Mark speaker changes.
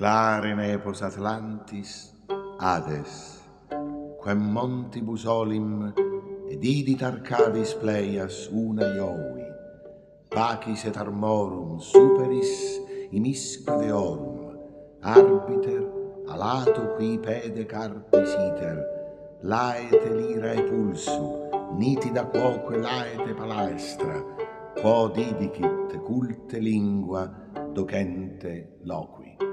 Speaker 1: clare nepos Atlantis, Hades, quem montibus olim, ed idit Arcadis pleias una Iovi, pacis et armorum superis imisque deorum, arbiter alato qui pede carpis iter, laete lira e pulsu, nitida quoque laete palestra, quod idicit culte lingua docente loqui.